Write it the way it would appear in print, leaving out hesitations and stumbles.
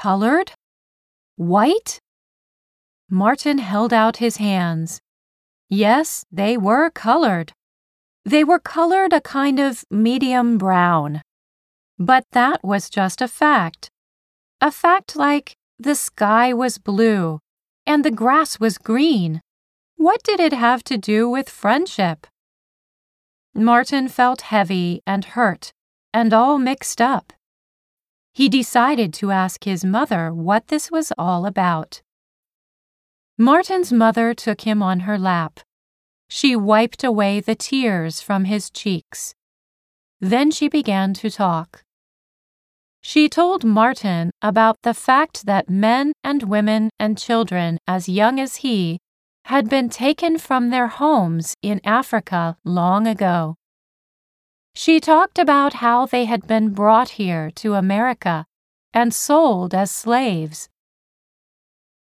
colored? White? Martin held out his hands. Yes, they were colored. They were colored a kind of medium brown. But that was just a fact. A fact like the sky was blue and the grass was green. What did it have to do with friendship? Martin felt heavy and hurt and all mixed up. He decided to ask his mother what this was all about. Martin's mother took him on her lap. She wiped away the tears from his cheeks. Then she began to talk. She told Martin about the fact that men and women and children as young as he had been taken from their homes in Africa long ago. She talked about how they had been brought here to America and sold as slaves.